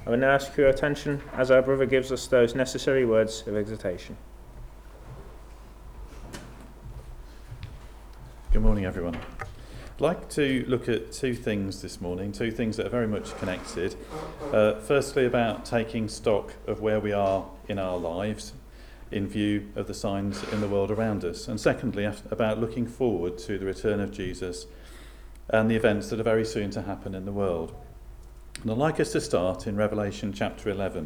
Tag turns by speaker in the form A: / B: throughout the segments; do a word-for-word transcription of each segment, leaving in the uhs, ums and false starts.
A: I will now ask for your attention as our brother gives us those necessary words of exhortation.
B: Good morning, everyone. I'd like to look at two things this morning, two things that are very much connected. Uh, firstly, about taking stock of where we are in our lives in view of the signs in the world around us. And secondly, about looking forward to the return of Jesus and the events that are very soon to happen in the world. And I'd like us to start in Revelation chapter eleven.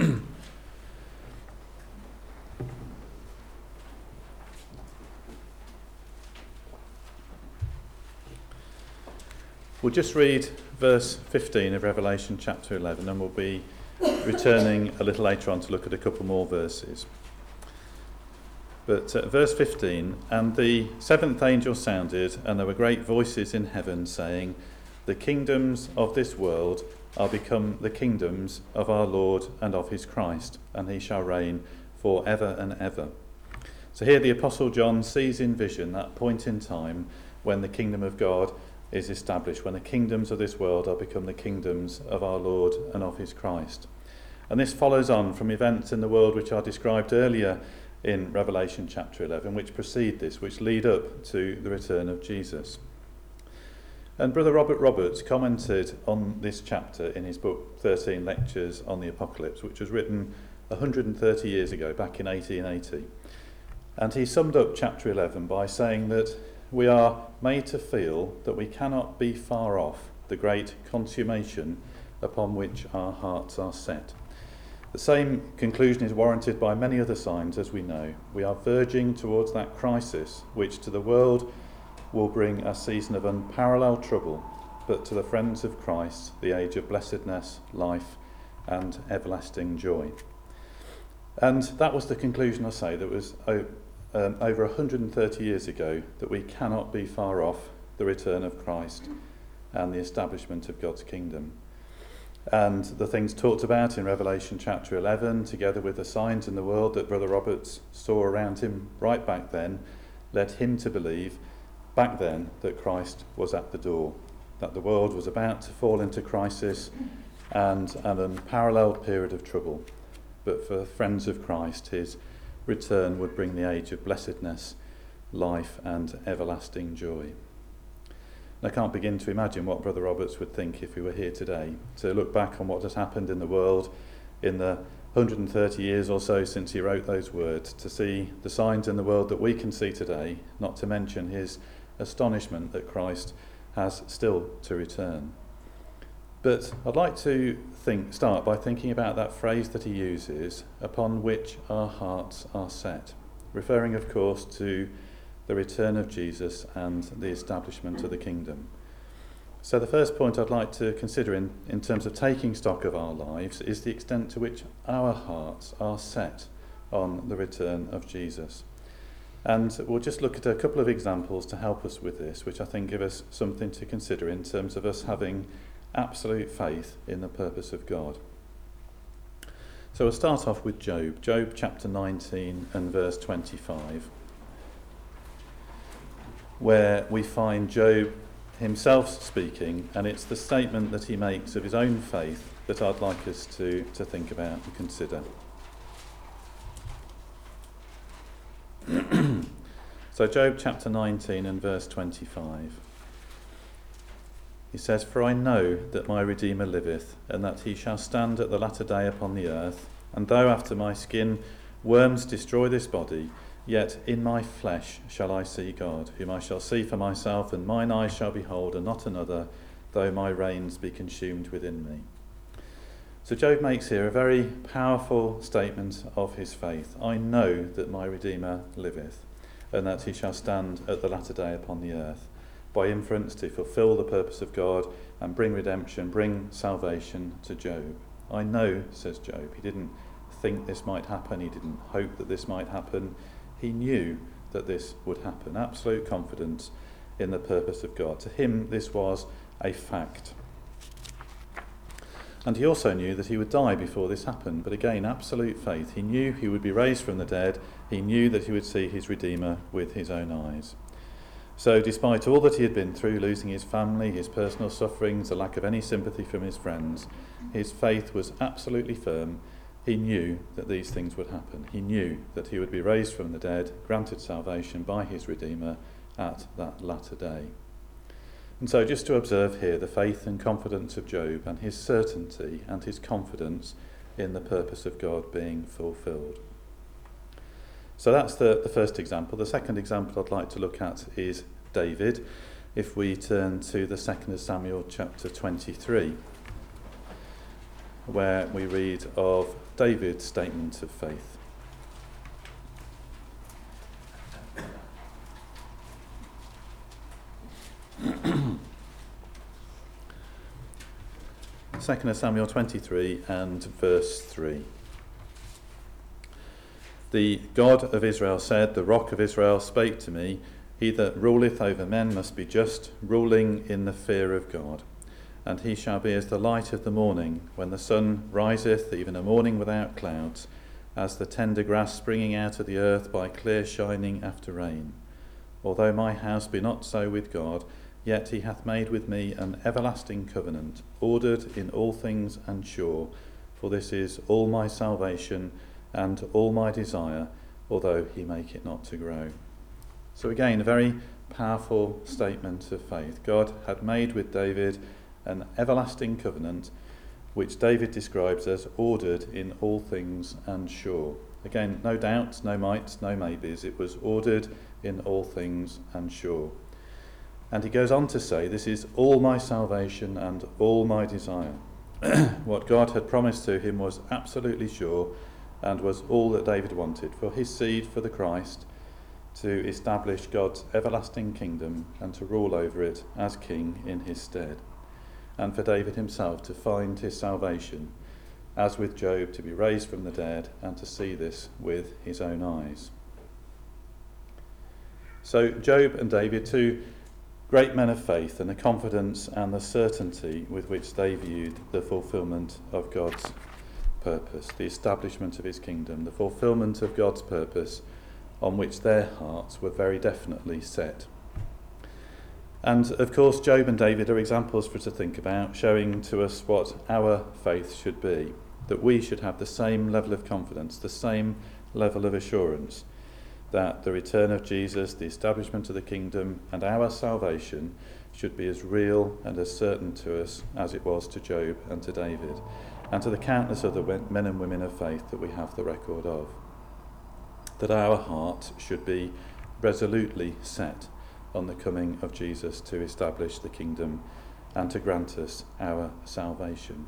B: We'll just read verse fifteen of Revelation chapter eleven, and we'll be returning a little later on to look at a couple more verses. But uh, verse fifteen, and the seventh angel sounded, and there were great voices in heaven saying, the kingdoms of this world are become the kingdoms of our Lord and of his Christ, and he shall reign for ever and ever. So here the Apostle John sees in vision that point in time when the kingdom of God is established, when the kingdoms of this world are become the kingdoms of our Lord and of his Christ. And this follows on from events in the world which are described earlier in Revelation chapter eleven, which precede this, which lead up to the return of Jesus. And Brother Robert Roberts commented on this chapter in his book thirteen Lectures on the Apocalypse, which was written one hundred thirty years ago, back in eighteen eighty. And he summed up chapter eleven by saying that we are made to feel that we cannot be far off the great consummation upon which our hearts are set. The same conclusion is warranted by many other signs, as we know. We are verging towards that crisis which to the world will bring a season of unparalleled trouble, but to the friends of Christ, the age of blessedness, life, and everlasting joy. And that was the conclusion, I say, that was oh, um, over one hundred thirty years ago, that we cannot be far off the return of Christ and the establishment of God's kingdom. And the things talked about in Revelation chapter eleven, together with the signs in the world that Brother Roberts saw around him right back then, led him to believe back then that Christ was at the door, that the world was about to fall into crisis and an unparalleled period of trouble. But for friends of Christ, his return would bring the age of blessedness, life, and everlasting joy. And I can't begin to imagine what Brother Roberts would think if he were here today, to look back on what has happened in the world in the one hundred thirty years or so since he wrote those words, to see the signs in the world that we can see today, not to mention his astonishment that Christ has still to return. But I'd like to think, start by thinking about that phrase that he uses, upon which our hearts are set, referring of course to the return of Jesus and the establishment of the kingdom. So the first point I'd like to consider in, in terms of taking stock of our lives is the extent to which our hearts are set on the return of Jesus. And we'll just look at a couple of examples to help us with this, which I think give us something to consider in terms of us having absolute faith in the purpose of God. So we'll start off with Job, Job chapter nineteen and verse twenty-five, where we find Job himself speaking, and it's the statement that he makes of his own faith that I'd like us to, to think about and consider. So Job chapter nineteen and verse twenty-five. He says, for I know that my Redeemer liveth, and that he shall stand at the latter day upon the earth, and though after my skin worms destroy this body, yet in my flesh shall I see God, whom I shall see for myself, and mine eyes shall behold, and not another, though my reins be consumed within me. So Job makes here a very powerful statement of his faith. I know that my Redeemer liveth, and that he shall stand at the latter day upon the earth, by inference to fulfill the purpose of God and bring redemption, bring salvation to Job. I know, says Job, he didn't think this might happen, he didn't hope that this might happen, he knew that this would happen. Absolute confidence in the purpose of God. To him this was a fact. And he also knew that he would die before this happened, but again, absolute faith. He knew he would be raised from the dead, he knew that he would see his Redeemer with his own eyes. So despite all that he had been through, losing his family, his personal sufferings, the lack of any sympathy from his friends, his faith was absolutely firm. He knew that these things would happen. He knew that he would be raised from the dead, granted salvation by his Redeemer at that latter day. And so just to observe here the faith and confidence of Job and his certainty and his confidence in the purpose of God being fulfilled. So that's the, the first example. The second example I'd like to look at is David. If we turn to the second of Samuel chapter twenty-three, where we read of David's statement of faith. second of Samuel twenty-three and verse three. The God of Israel said, the rock of Israel spake to me, he that ruleth over men must be just, ruling in the fear of God. And he shall be as the light of the morning, when the sun riseth, even a morning without clouds, as the tender grass springing out of the earth by clear shining after rain. Although my house be not so with God, yet he hath made with me an everlasting covenant, ordered in all things and sure, for this is all my salvation and all my desire, although he make it not to grow. So again, a very powerful statement of faith. God had made with David an everlasting covenant, which David describes as ordered in all things and sure. Again, no doubts, no mights, no maybes. It was ordered in all things and sure. And he goes on to say, this is all my salvation and all my desire. What God had promised to him was absolutely sure and was all that David wanted, for his seed, for the Christ, to establish God's everlasting kingdom and to rule over it as king in his stead. And for David himself to find his salvation, as with Job, to be raised from the dead and to see this with his own eyes. So Job and David, two great men of faith, and the confidence and the certainty with which they viewed the fulfilment of God's purpose, the establishment of his kingdom, the fulfilment of God's purpose on which their hearts were very definitely set. And of course, Job and David are examples for us to think about, showing to us what our faith should be, that we should have the same level of confidence, the same level of assurance, that the return of Jesus, the establishment of the kingdom, and our salvation should be as real and as certain to us as it was to Job and to David, and to the countless other men and women of faith that we have the record of. That our heart should be resolutely set on the coming of Jesus to establish the kingdom and to grant us our salvation.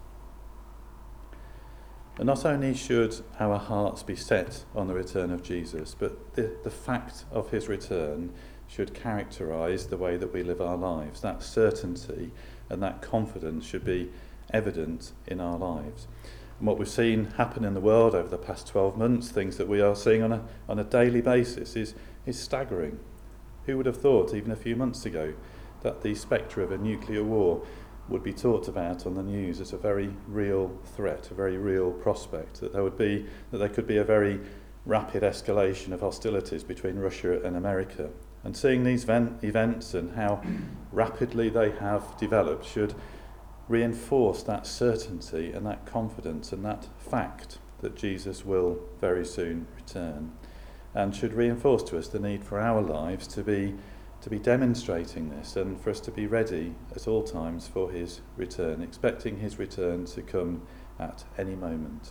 B: And not only should our hearts be set on the return of Jesus, but the, the fact of his return should characterise the way that we live our lives. That certainty and that confidence should be evident in our lives. And what we've seen happen in the world over the past twelve months, things that we are seeing on a, on a daily basis, is, is staggering. Who would have thought, even a few months ago, that the spectre of a nuclear war would be talked about on the news as a very real threat, a very real prospect, that there would be, that there could be a very rapid escalation of hostilities between Russia and America. And seeing these ven- events and how rapidly they have developed should reinforce that certainty and that confidence and that fact that Jesus will very soon return, and should reinforce to us the need for our lives to be to be demonstrating this, and for us to be ready at all times for his return, expecting his return to come at any moment.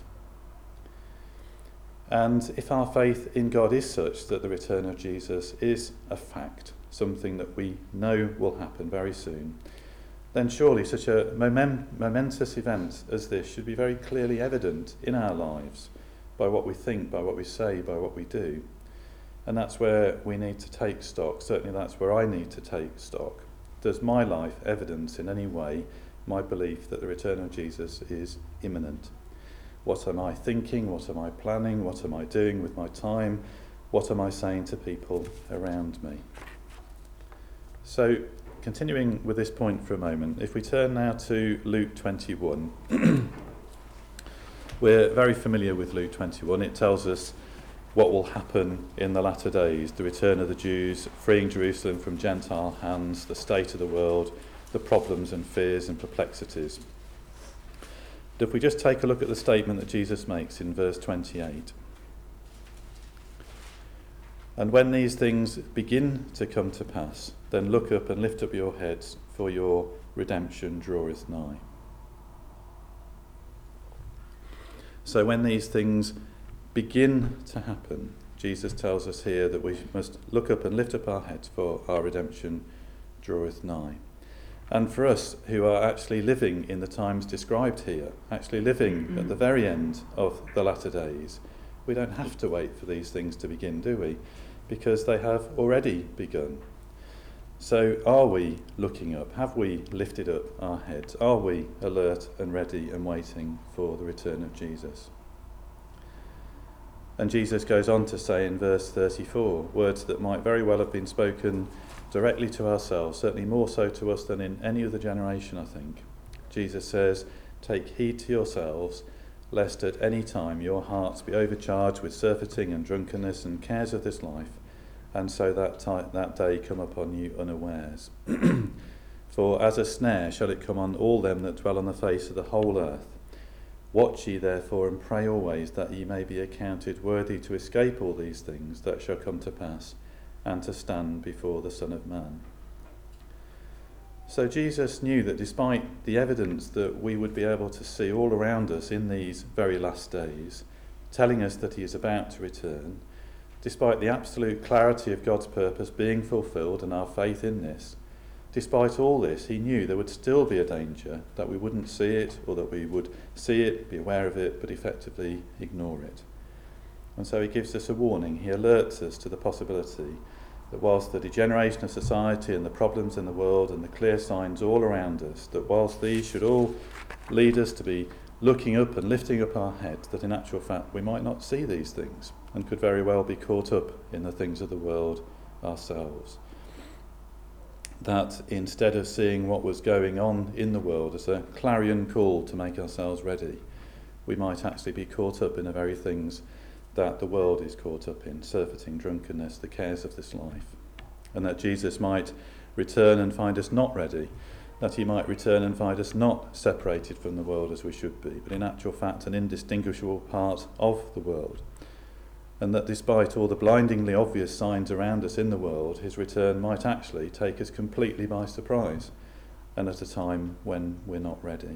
B: And if our faith in God is such that the return of Jesus is a fact, something that we know will happen very soon, then surely such a moment, momentous event as this should be very clearly evident in our lives by what we think, by what we say, by what we do. And that's where we need to take stock. Certainly that's where I need to take stock. Does my life evidence in any way my belief that the return of Jesus is imminent? What am I thinking? What am I planning? What am I doing with my time? What am I saying to people around me? So, continuing with this point for a moment, if we turn now to Luke twenty-one, we're very familiar with Luke twenty-one. It tells us what will happen in the latter days, the return of the Jews, freeing Jerusalem from Gentile hands, the state of the world, the problems and fears and perplexities. But if we just take a look at the statement that Jesus makes in verse twenty-eight. And when these things begin to come to pass, then look up and lift up your heads, for your redemption draweth nigh. So when these things begin to happen, Jesus tells us here that we must look up and lift up our heads, for our redemption draweth nigh. And for us who are actually living in the times described here, actually living at the very end of the latter days, we don't have to wait for these things to begin, do we? Because they have already begun. So are we looking up? Have we lifted up our heads? Are we alert and ready and waiting for the return of Jesus? And Jesus goes on to say in verse thirty-four, words that might very well have been spoken directly to ourselves, certainly more so to us than in any other generation, I think. Jesus says, "Take heed to yourselves, lest at any time your hearts be overcharged with surfeiting and drunkenness and cares of this life, and so that ti- that day come upon you unawares. For as a snare shall it come on all them that dwell on the face of the whole earth. Watch ye therefore and pray always, that ye may be accounted worthy to escape all these things that shall come to pass, and to stand before the Son of Man." So Jesus knew that despite the evidence that we would be able to see all around us in these very last days, telling us that he is about to return, despite the absolute clarity of God's purpose being fulfilled and our faith in this, despite all this, he knew there would still be a danger that we wouldn't see it, or that we would see it, be aware of it, but effectively ignore it. And so he gives us a warning. He alerts us to the possibility that whilst the degeneration of society and the problems in the world and the clear signs all around us, that whilst these should all lead us to be looking up and lifting up our heads, that in actual fact we might not see these things and could very well be caught up in the things of the world ourselves. That instead of seeing what was going on in the world as a clarion call to make ourselves ready, we might actually be caught up in the very things that the world is caught up in, surfeiting, drunkenness, the cares of this life. And that Jesus might return and find us not ready, that he might return and find us not separated from the world as we should be, but in actual fact an indistinguishable part of the world. And that despite all the blindingly obvious signs around us in the world, his return might actually take us completely by surprise, and at a time when we're not ready.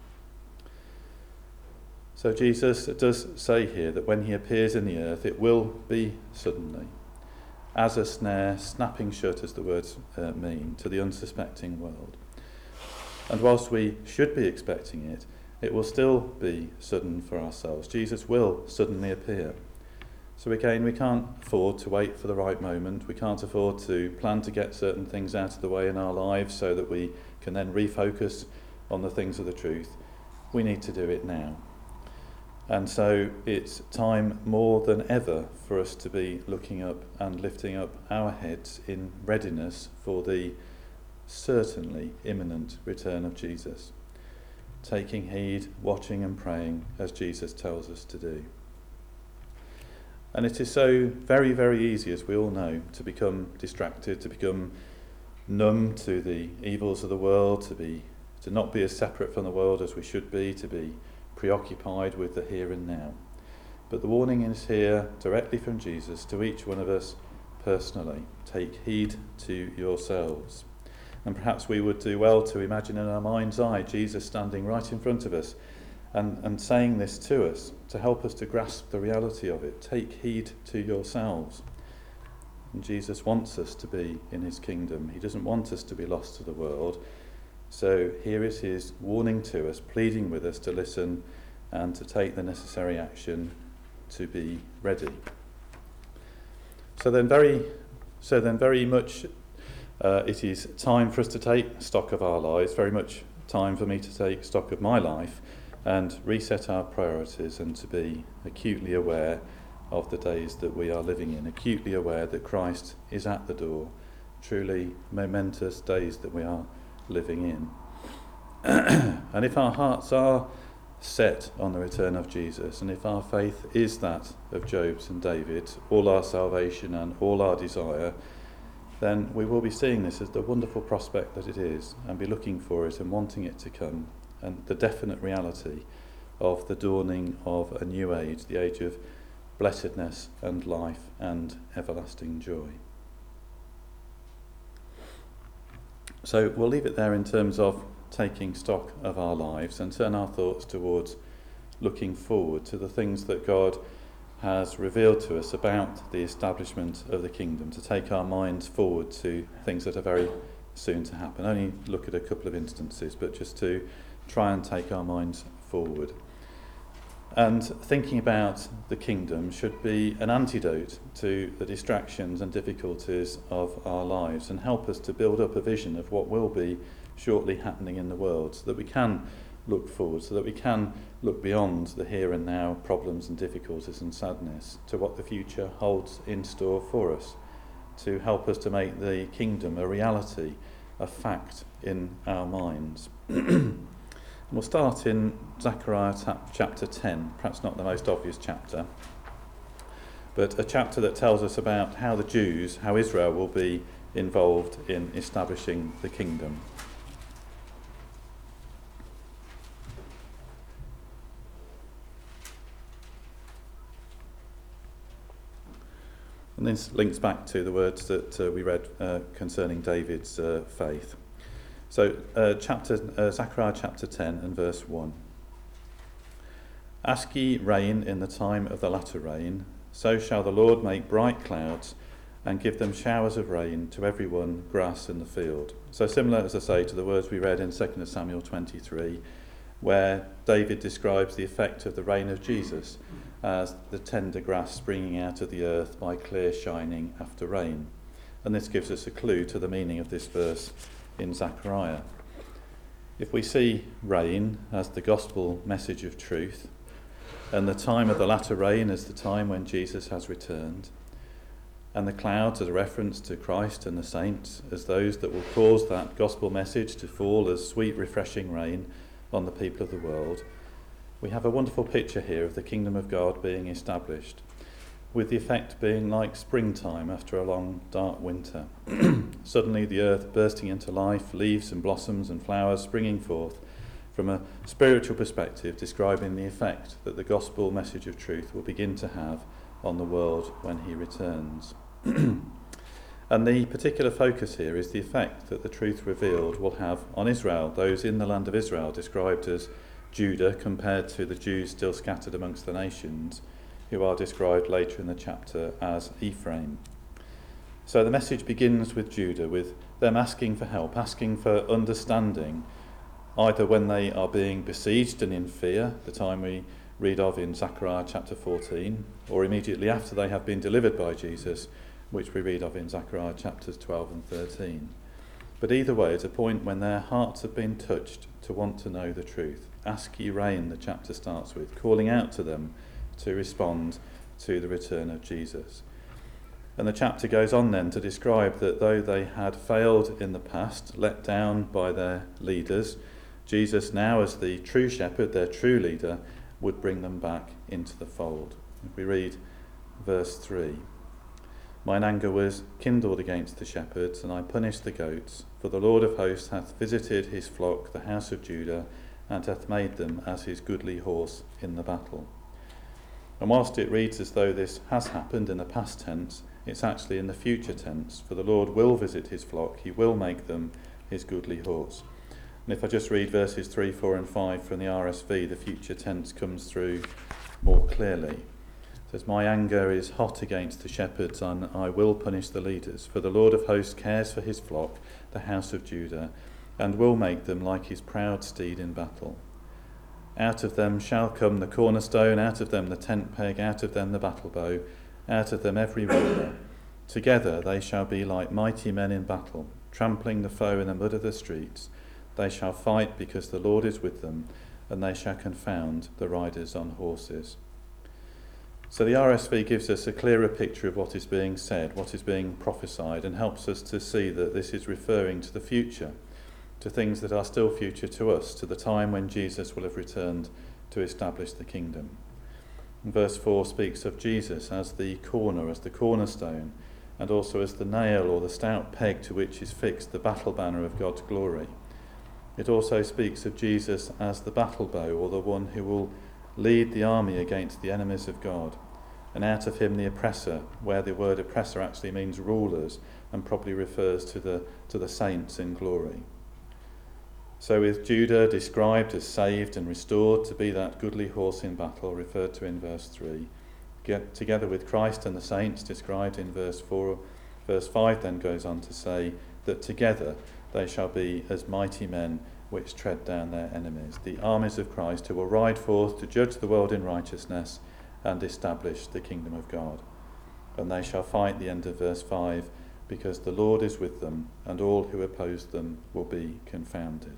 B: So Jesus does say here that when he appears in the earth, it will be suddenly, as a snare snapping shut, as the words uh, mean, to the unsuspecting world. And whilst we should be expecting it, it will still be sudden for ourselves. Jesus will suddenly appear. So again, we can't afford to wait for the right moment. We can't afford to plan to get certain things out of the way in our lives so that we can then refocus on the things of the truth. We need to do it now. And so it's time more than ever for us to be looking up and lifting up our heads in readiness for the certainly imminent return of Jesus, taking heed, watching and praying as Jesus tells us to do. And it is so very, very easy, as we all know, to become distracted, to become numb to the evils of the world, to be to not be as separate from the world as we should be, to be preoccupied with the here and now. But the warning is here directly from Jesus to each one of us personally. Take heed to yourselves. And perhaps we would do well to imagine in our mind's eye Jesus standing right in front of us and, and saying this to us to help us to grasp the reality of it. Take heed to yourselves. And Jesus wants us to be in his kingdom. He doesn't want us to be lost to the world. So here is his warning to us, pleading with us to listen and to take the necessary action to be ready. So then very, so then very much uh, it is time for us to take stock of our lives, very much time for me to take stock of my life and reset our priorities and to be acutely aware of the days that we are living in, acutely aware that Christ is at the door, truly momentous days that we are living in. And if our hearts are set on the return of Jesus, and if our faith is that of Job's and David's, all our salvation and all our desire, then we will be seeing this as the wonderful prospect that it is, and be looking for it and wanting it to come, and the definite reality of the dawning of a new age, the age of blessedness and life and everlasting joy. So we'll leave it there in terms of taking stock of our lives and turn our thoughts towards looking forward to the things that God has revealed to us about the establishment of the kingdom, to take our minds forward to things that are very soon to happen. Only look at a couple of instances, but just to try and take our minds forward. And thinking about the kingdom should be an antidote to the distractions and difficulties of our lives and help us to build up a vision of what will be shortly happening in the world, so that we can look forward, so that we can look beyond the here and now problems and difficulties and sadness to what the future holds in store for us, to help us to make the kingdom a reality, a fact in our minds. We'll start in Zechariah chapter ten, perhaps not the most obvious chapter, but a chapter that tells us about how the Jews, how Israel will be involved in establishing the kingdom. And this links back to the words that uh, we read uh, concerning David's uh, faith. So, uh, chapter uh, Zechariah chapter ten and verse one. Ask ye rain in the time of the latter rain, so shall the Lord make bright clouds and give them showers of rain to every one grass in the field. So similar, as I say, to the words we read in Second Samuel twenty-three, where David describes the effect of the reign of Jesus as the tender grass springing out of the earth by clear shining after rain. And this gives us a clue to the meaning of this verse in Zechariah. If we see rain as the gospel message of truth, and the time of the latter rain as the time when Jesus has returned, and the clouds as a reference to Christ and the saints as those that will cause that gospel message to fall as sweet refreshing rain on the people of the world, we have a wonderful picture here of the kingdom of God being established, with the effect being like springtime after a long dark winter. Suddenly the earth bursting into life, leaves and blossoms and flowers springing forth, from a spiritual perspective describing the effect that the gospel message of truth will begin to have on the world when he returns. And the particular focus here is the effect that the truth revealed will have on Israel, those in the land of Israel, described as Judah compared to the Jews still scattered amongst the nations, who are described later in the chapter as Ephraim. So the message begins with Judah, with them asking for help, asking for understanding, either when they are being besieged and in fear, the time we read of in Zechariah chapter fourteen, or immediately after they have been delivered by Jesus, which we read of in Zechariah chapters twelve and thirteen. But either way, it's a point when their hearts have been touched to want to know the truth. Ask ye rain, the chapter starts with, calling out to them to respond to the return of Jesus. And the chapter goes on then to describe that though they had failed in the past, let down by their leaders, Jesus now, as the true shepherd, their true leader, would bring them back into the fold. If we read verse three. Mine anger was kindled against the shepherds, and I punished the goats, for the Lord of hosts hath visited his flock, the house of Judah, and hath made them as his goodly horse in the battle. And whilst it reads as though this has happened in the past tense, it's actually in the future tense, for the Lord will visit his flock, he will make them his goodly horse. And if I just read verses three, four and five from the R S V, the future tense comes through more clearly. It says, my anger is hot against the shepherds, and I will punish the leaders, for the Lord of hosts cares for his flock, the house of Judah, and will make them like his proud steed in battle. Out of them shall come the cornerstone, out of them the tent peg, out of them the battle bow, out of them every ruler. Together they shall be like mighty men in battle, trampling the foe in the mud of the streets. They shall fight because the Lord is with them, and they shall confound the riders on horses. So the R S V gives us a clearer picture of what is being said, what is being prophesied, and helps us to see that this is referring to the future, to things that are still future to us, to the time when Jesus will have returned to establish the kingdom. And verse four speaks of Jesus as the corner, as the cornerstone, and also as the nail or the stout peg to which is fixed the battle banner of God's glory. It also speaks of Jesus as the battle bow, or the one who will lead the army against the enemies of God, and out of him the oppressor, where the word oppressor actually means rulers and probably refers to the to the saints in glory. So with Judah described as saved and restored to be that goodly horse in battle referred to in verse three, get together with Christ and the saints described in verse four, verse five then goes on to say that together they shall be as mighty men which tread down their enemies, the armies of Christ who will ride forth to judge the world in righteousness and establish the kingdom of God. And they shall fight, the end of verse five, because the Lord is with them, and all who oppose them will be confounded.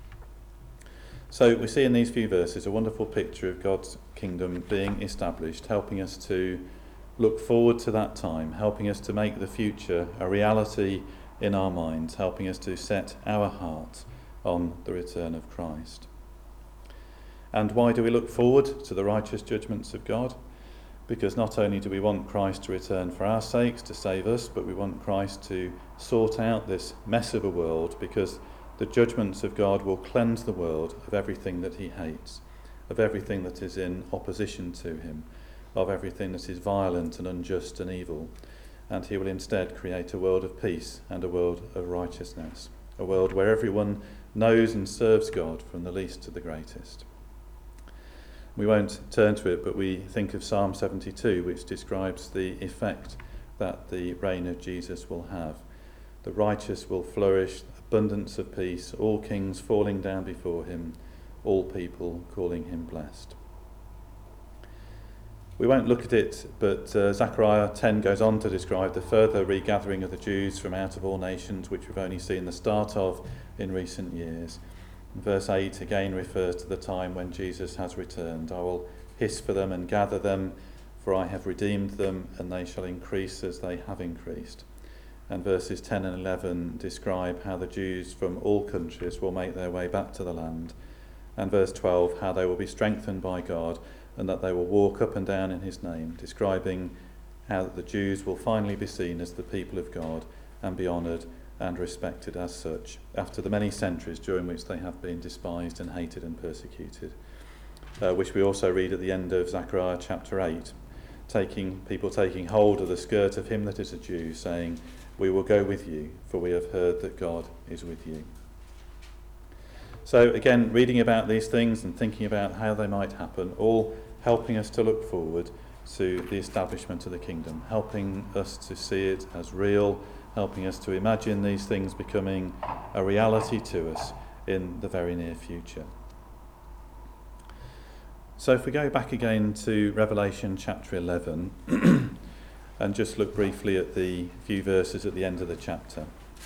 B: So we see in these few verses a wonderful picture of God's kingdom being established, helping us to look forward to that time, helping us to make the future a reality in our minds, helping us to set our hearts on the return of Christ. And why do we look forward to the righteous judgments of God? Because not only do we want Christ to return for our sakes, to save us, but we want Christ to sort out this mess of a world, because the judgments of God will cleanse the world of everything that he hates, of everything that is in opposition to him, of everything that is violent and unjust and evil. And he will instead create a world of peace and a world of righteousness, a world where everyone knows and serves God, from the least to the greatest. We won't turn to it, but we think of Psalm seventy-two, which describes the effect that the reign of Jesus will have. The righteous will flourish, abundance of peace, all kings falling down before him, all people calling him blessed. We won't look at it, but uh, Zechariah ten goes on to describe the further regathering of the Jews from out of all nations, which we've only seen the start of in recent years. Verse eight again refers to the time when Jesus has returned. I will hiss for them and gather them, for I have redeemed them, and they shall increase as they have increased. And verses ten and eleven describe how the Jews from all countries will make their way back to the land. And verse twelve, how they will be strengthened by God, and that they will walk up and down in his name, describing how the Jews will finally be seen as the people of God and be honoured and respected as such, after the many centuries during which they have been despised and hated and persecuted, uh, which we also read at the end of Zechariah chapter eight, taking people taking hold of the skirt of him that is a Jew, saying, "We will go with you, for we have heard that God is with you." So again, reading about these things and thinking about how they might happen, all helping us to look forward to the establishment of the kingdom, helping us to see it as real, helping us to imagine these things becoming a reality to us in the very near future. So if we go back again to Revelation chapter eleven and just look briefly at the few verses at the end of the chapter.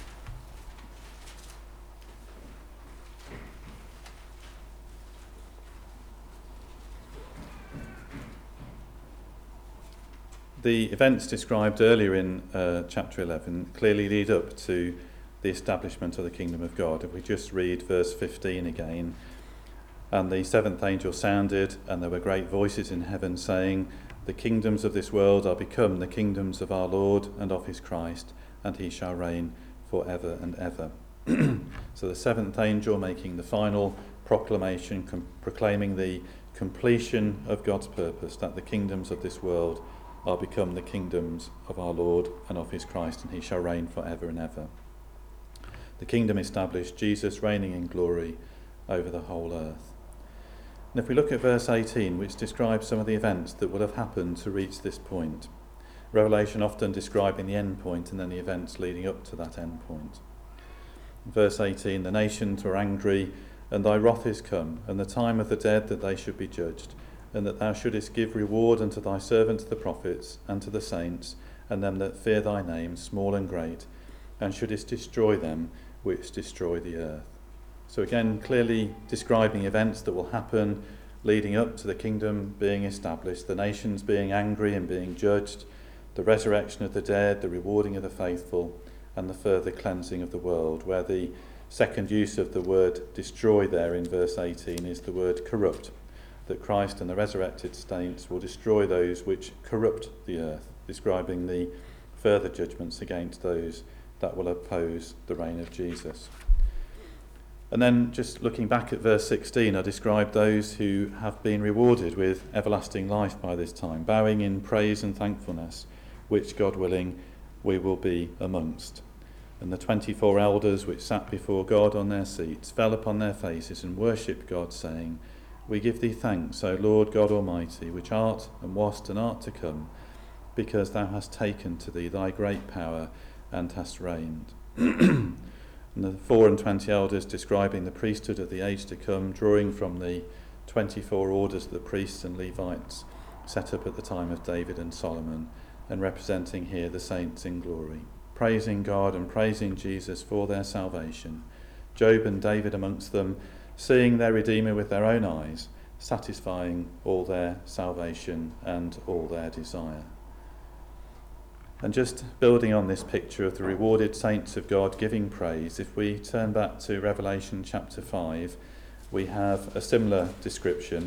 B: The events described earlier in uh, chapter eleven clearly lead up to the establishment of the kingdom of God. If we just read verse fifteen again, "And the seventh angel sounded, and there were great voices in heaven saying, The kingdoms of this world are become the kingdoms of our Lord and of his Christ, and he shall reign for ever and ever." So the seventh angel making the final proclamation, com- proclaiming the completion of God's purpose, that the kingdoms of this world are become the kingdoms of our Lord and of his Christ, and he shall reign for ever and ever. The kingdom established, Jesus reigning in glory over the whole earth. And if we look at verse eighteen, which describes some of the events that will have happened to reach this point, Revelation often describing the end point and then the events leading up to that end point. Verse eighteen, "The nations were angry, and thy wrath is come, and the time of the dead that they should be judged, and that thou shouldest give reward unto thy servants the prophets, and to the saints, and them that fear thy name, small and great, and shouldest destroy them which destroy the earth." So again, clearly describing events that will happen leading up to the kingdom being established, the nations being angry and being judged, the resurrection of the dead, the rewarding of the faithful, and the further cleansing of the world, where the second use of the word destroy there in verse eighteen is the word corrupt. that Christ and the resurrected saints will destroy those which corrupt the earth, describing the further judgments against those that will oppose the reign of Jesus. And then just looking back at verse sixteen, I described those who have been rewarded with everlasting life by this time, bowing in praise and thankfulness, which, God willing, we will be amongst. And the twenty-four elders which sat before God on their seats fell upon their faces and worshipped God, saying, We give thee thanks, O Lord God Almighty, which art and wast and art to come, because thou hast taken to thee thy great power and hast reigned. And the four and twenty elders describing the priesthood of the age to come, drawing from the twenty-four orders of the priests and Levites set up at the time of David and Solomon, and representing here the saints in glory, praising God and praising Jesus for their salvation. Job and David amongst them, seeing their Redeemer with their own eyes, satisfying all their salvation and all their desire. And just building on this picture of the rewarded saints of God giving praise, if we turn back to Revelation chapter five, we have a similar description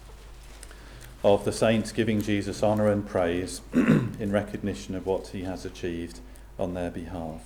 B: of the saints giving Jesus honour and praise in recognition of what he has achieved on their behalf.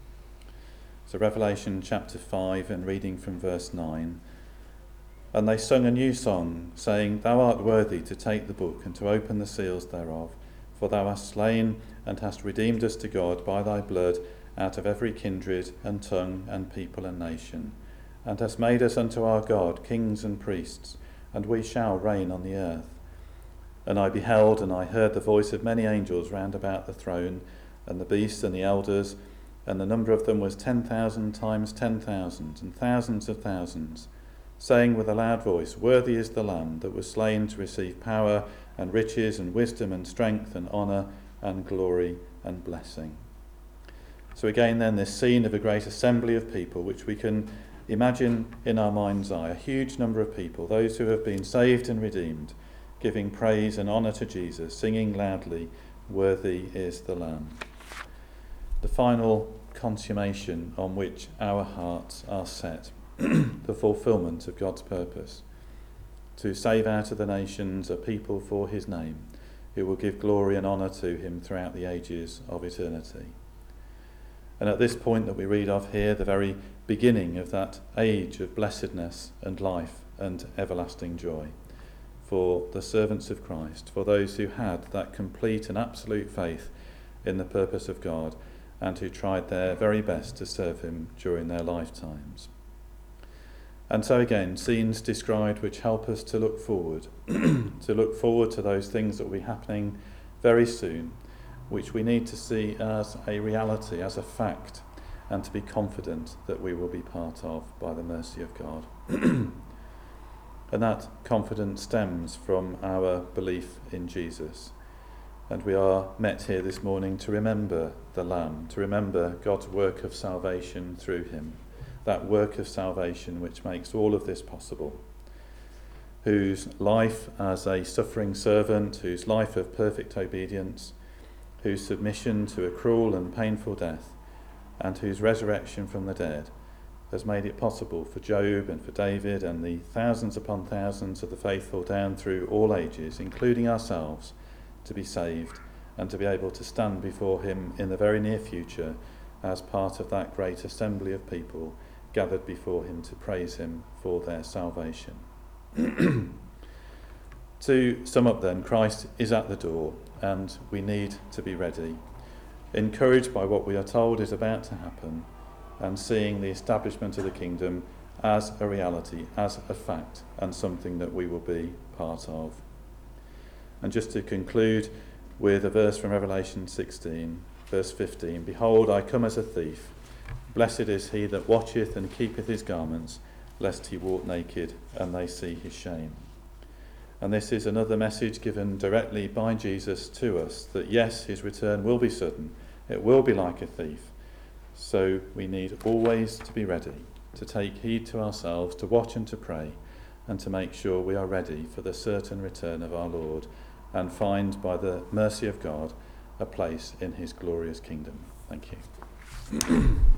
B: So Revelation chapter five, and reading from verse nine, And they sung a new song, saying, Thou art worthy to take the book and to open the seals thereof, for thou hast slain and hast redeemed us to God by thy blood out of every kindred and tongue and people and nation, and hast made us unto our God kings and priests, and we shall reign on the earth. And I beheld, and I heard the voice of many angels round about the throne, and the beasts and the elders, and the number of them was ten thousand times ten thousand, and thousands of thousands, saying with a loud voice, Worthy is the Lamb that was slain to receive power and riches and wisdom and strength and honour and glory and blessing. So again then, this scene of a great assembly of people, which we can imagine in our mind's eye, a huge number of people, those who have been saved and redeemed, giving praise and honour to Jesus, singing loudly, Worthy is the Lamb. The final consummation on which our hearts are set, the fulfilment of God's purpose, to save out of the nations a people for his name, who will give glory and honour to him throughout the ages of eternity. And at this point that we read of here, the very beginning of that age of blessedness and life and everlasting joy for the servants of Christ, for those who had that complete and absolute faith in the purpose of God and who tried their very best to serve him during their lifetimes. And so again, scenes described which help us to look forward, to look forward to those things that will be happening very soon, which we need to see as a reality, as a fact, and to be confident that we will be part of by the mercy of God. And that confidence stems from our belief in Jesus. And we are met here this morning to remember the Lamb, to remember God's work of salvation through him, that work of salvation which makes all of this possible, whose life as a suffering servant, whose life of perfect obedience, whose submission to a cruel and painful death, and whose resurrection from the dead has made it possible for Job and for David and the thousands upon thousands of the faithful down through all ages, including ourselves, to be saved and to be able to stand before him in the very near future as part of that great assembly of people gathered before him to praise him for their salvation. To sum up then, Christ is at the door and we need to be ready, encouraged by what we are told is about to happen, and seeing the establishment of the kingdom as a reality, as a fact, and something that we will be part of. And just to conclude with a verse from Revelation sixteen, verse fifteen, Behold, I come as a thief. Blessed is he that watcheth and keepeth his garments, lest he walk naked and they see his shame. And this is another message given directly by Jesus to us, that yes, his return will be sudden, it will be like a thief. So we need always to be ready, to take heed to ourselves, to watch and to pray, and to make sure we are ready for the certain return of our Lord, and find by the mercy of God a place in his glorious kingdom. Thank you.